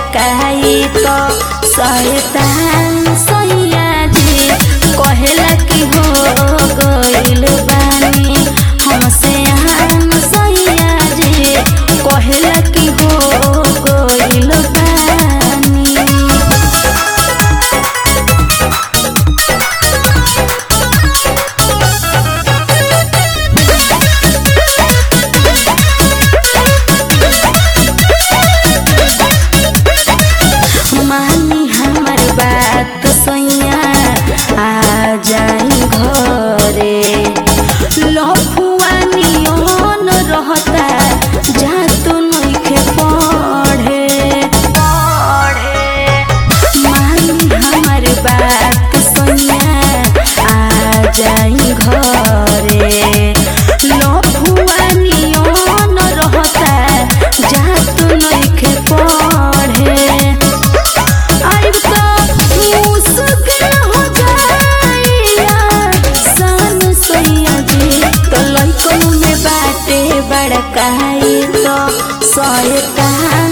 बड़काई तो शैतान सैया जी कहेला कि हो गइल बानी हमसे आन सैया जी कहेला कि हो गइल बानी। मानी हमर बात सैया आ जाई घरे लफुआ नियन रहता जा तू नइखे पढ़े मानी हमर बात सैया आ जाई घरे लफुआ नियन रहता जा तू नइखे पढ़े। बड़काई तो शैतान